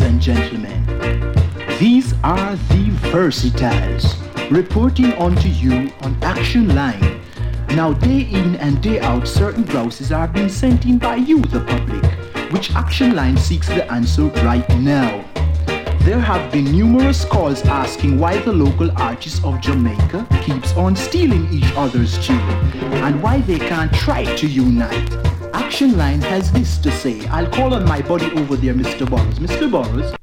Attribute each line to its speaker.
Speaker 1: and gentlemen, these are the Versatiles, reporting unto you on Action Line. Now, day in and day out, certain grouses are being sent in by you, the public, which Action Line seeks the answer right now. There have been numerous calls asking why the local artists of Jamaica keeps on stealing each other's tune and why they can't try to unite. Action Line has this to say. I'll call on my buddy over there, Mr. Burrows. Mr. Burrows?